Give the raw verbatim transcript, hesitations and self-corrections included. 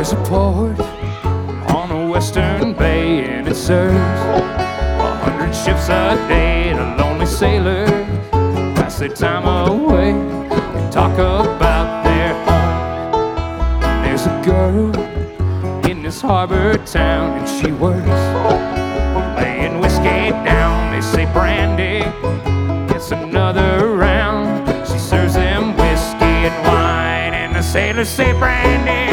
There's a port on the western bay, and it serves a hundred ships a day. And a lonely sailor pass their time away and talk about their home. And there's a girl in this harbor town, and she works laying whiskey down. They say Brandy gets another round. She serves them whiskey and wine, and the sailors say Brandy